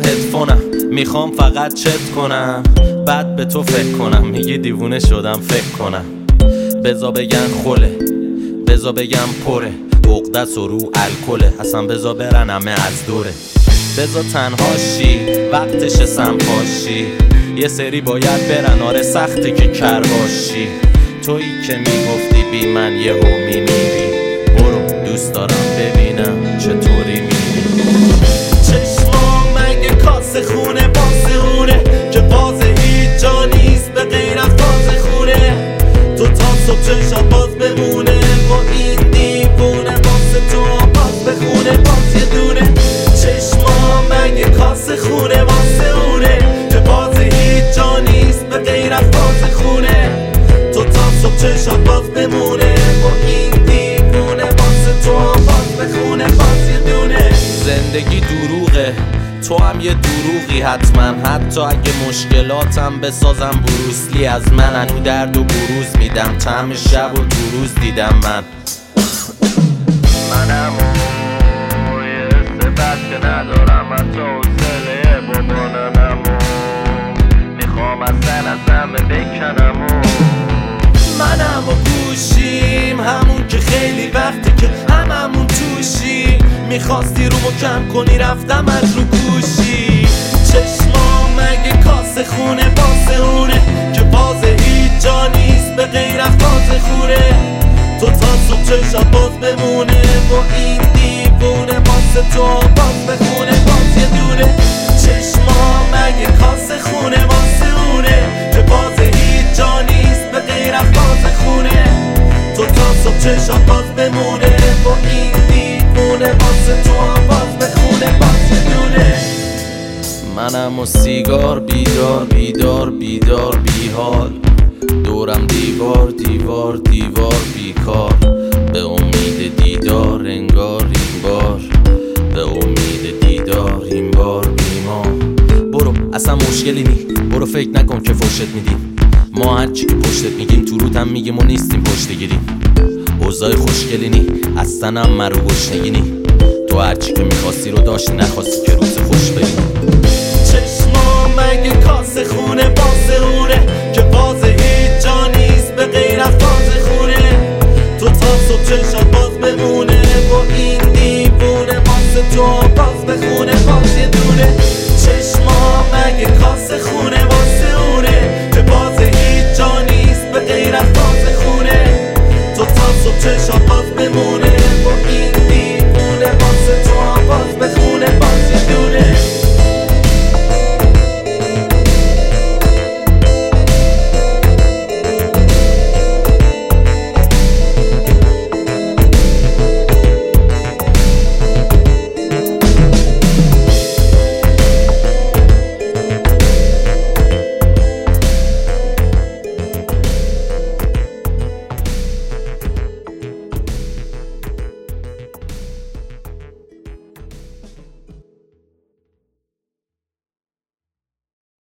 هدفونم، میخوام فقط چت کنم، بعد به تو فکر کنم. میگی دیوونه شدم فکر کنم. بزا بگن خوله، بزا بگم پره، عقدس و رو الکله، اصلا بزا برن همه از دوره. بزا تنهاشی وقتش سمپاشی، یه سری باید برن، آره سخته که کرباشی. تویی که میگفتی بی من یهو میمیری، برو دوست دارم ببینم چطوری میمیری. چشمام مگه کاسه خونه واسه اونه که باز هیچ جا نیست به غیر از باز خونه. تو تا صبح چشات باز بمونه با این دیوونه، واسه تو باز بخونه باز یه دونه. چشمام مگه کاسه خونه واسه اونه که باز هیچ جا نیست به غیر از باز خونه. تو تا صبح چشات باز بمونه با این دیوونه، واسه تو باز بخونه باز یه دونه. زندگی دروغه، تو هم یه دروغی حتما. حتی اگه مشکلاتم بسازم بروسلی از من، انو درد و بروز میدم، طعم شب و دو روز دیدم من. منم و یه استبت که ندارم حتی حوصله باباننم و میخوام اصلا از همه بکنم و منم و گوشیم همون که خیلی وقتی که هممون توشی. میخواستی رومو کم کنی رفتم از رو گوشی. چشمام مگه کاسه خونه واسه اونه که باز هیچ جا نیست به غیر از باز خونه. تو تا صبح چشات باز بمونه با این دیوونه، واسه تو باز بخونه باز یه دونه. چشمام مگه کاسه خونه واسه اونه که باز هیچ جا نیست به غیر از باز خونه. تو تا صبح چشات باز بمونه با این دیوونه، واسه تو باز بخونه باز یه دونه. منم و سیگار بیدار بیدار بیدار بیحال، دورم دیوار دیوار دیوار بیکار. به امید دیدار انگار این بار، به امید دیدار این بار بیمار. برو اصلا مشکلی نی، برو فکر نکن که فشت میدیم. ما هرچی که پشتت میگیم تو روت هم میگیم و نیستیم پشتگیریم. اوضاع خوشگلی نی، اصلا هم مرو گشنگی نی. تو هرچی که میخواستی رو داشتی، نخواستی که روز خوش بریم.